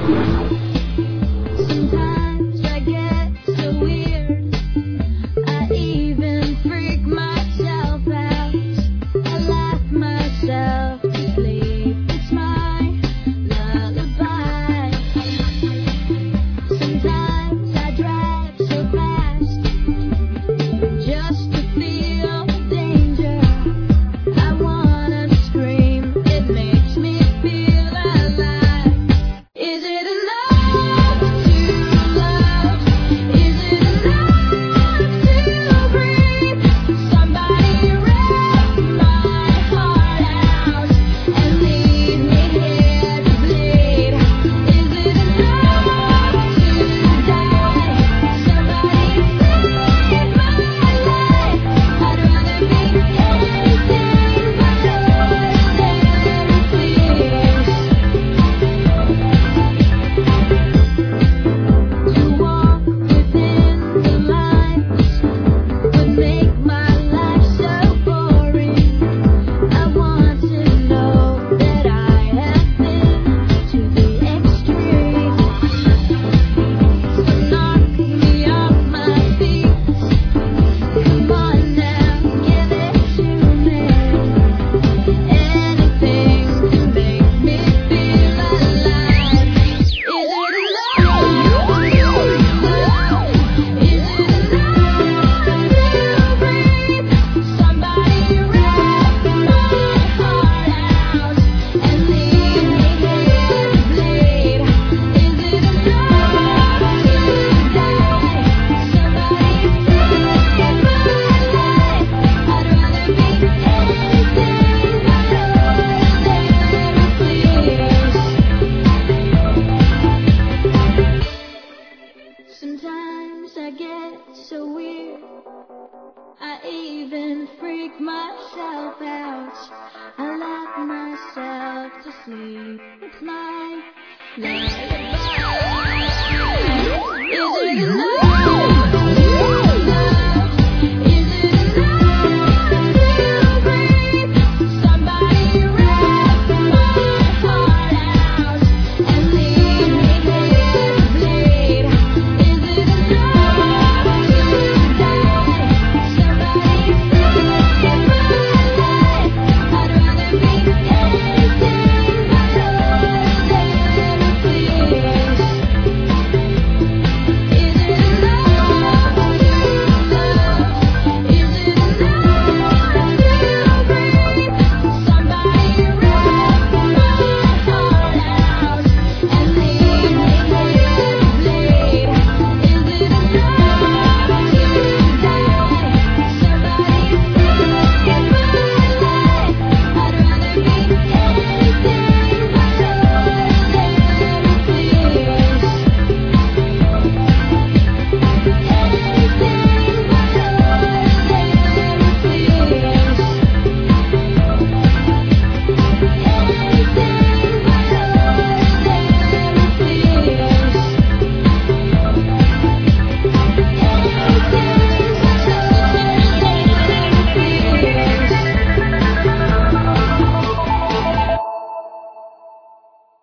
Sometimes I get so weird, I even freak myself out. I laugh myself to sleep, it's my lullaby. Sometimes I drive so fast just to feel the danger. I wanna scream, it makes me feel alive. Is it enough to love? Is it enough to breathe? Somebody rip my heart out and leave me here to bleed. Is it enough to die? Somebody save my life. I'd rather be anything but ordinary, please. To walk within the lines would make my life so boring. I want to know that I have been to the extreme. So knock me off my feet. Come on now, give it to me. Anything to make me feel alive. Is it enough? Is it enough to breathe? Somebody rip my heart out and leave me here to bleed. Is it enough to die? Somebody save my life. I'd rather be anything but ordinary, please. Sometimes I get so weird, I even freak myself out. I laugh myself to sleep. It's my